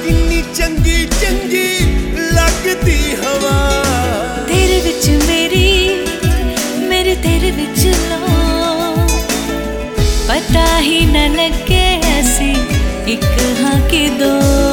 किन्नी चंगी चंगी लगदी हवा तेरे विच मेरी मेरे तेरे विच लो पता ही न लगे ऐसी एक हाँ की दो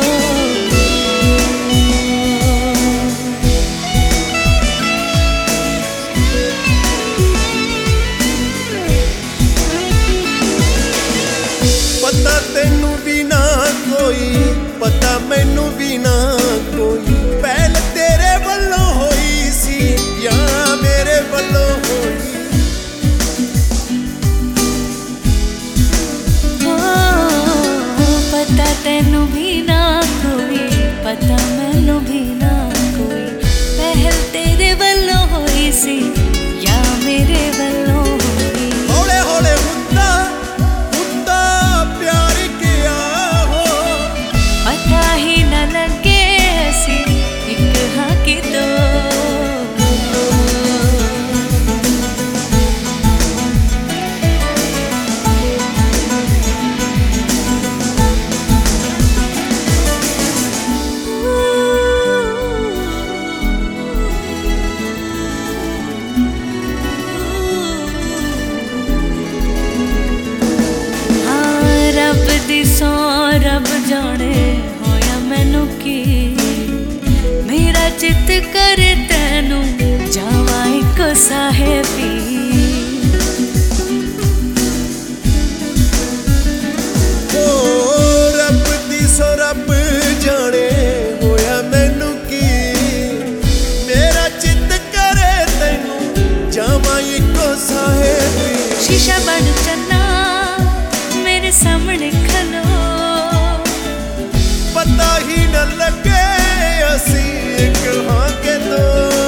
पता तेनू भी ना कोई पता मैनू भी ना कोई पहल तेरे वल्लों होई सी या मेरे वल्लों होई पता तेनू भी ना कोई पता मैनू भी ना कोई पहल तेरे वल्लों होई सी या मेरे वल्लों होई हौले हौले हुंदा हुंदा प्यार किया हो पता ही न लगे ऐसी एक हाँ की दो सौ रब जाने होया मैनू की मेरा चित करे तैनू जावा एक साहेबी ओ रब दी सौ रब जाने होया मैनू की मेरा चित करे तैनू जावा एक साहेबी शीशा बन चन्ना मेरे सामने खलो पता ही न लगे असी एक हाँ के दो